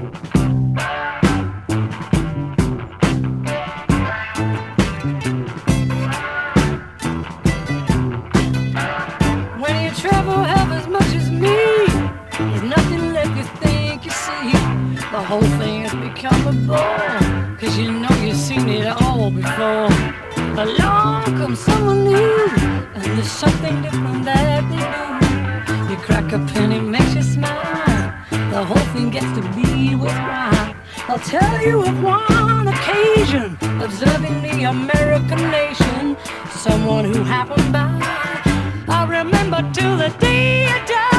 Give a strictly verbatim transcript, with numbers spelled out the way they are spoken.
When you travel half as much as me, there's nothing left you think you see. The whole thing has become a bore, cause you know you've seen it all before. Along comes someone new, and there's something different that they do. You crack a pen, it makes you smile. The whole thing gets to be worthwhile. I'll tell you of one occasion, observing the American nation, someone who happened by. I remember till the day I die.